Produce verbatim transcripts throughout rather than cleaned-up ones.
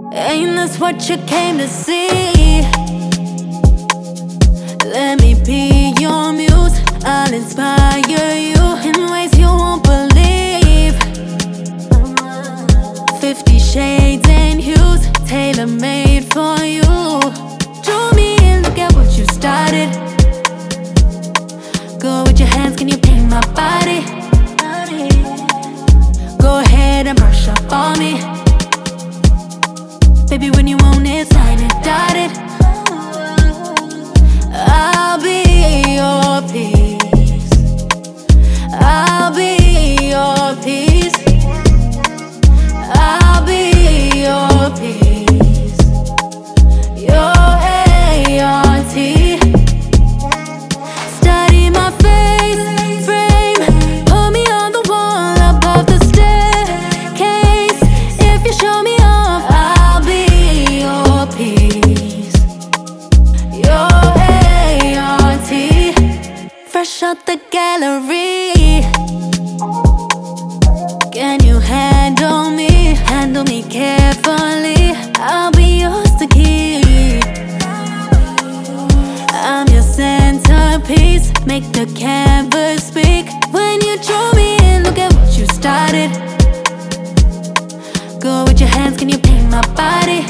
Ain't this what you came to see? Let me be your muse. I'll inspire you in ways you won't believe. Fifty shades and hues, tailor-made for you. Draw me in, look at what you started. Go with your hands, can you paint my body? Go ahead and brush up on me. Baby, when you want it, sign it, dotted. I'll be your peace. I'll be your peace. I'll be your peace. Your A R T. Study my face frame. Put me on the wall above the staircase. If you show me off, I'll be your peace. Your A R T. Fresh out the gallery. Can you handle me? Handle me carefully. I'll be yours to keep. I'm your centerpiece. Make the canvas speak. When you draw me in, look at what you started. Go with your hands, can you paint my body?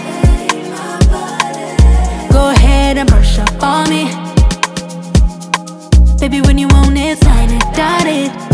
Go ahead and brush up on me. Baby, when you want it, sign it, dotted.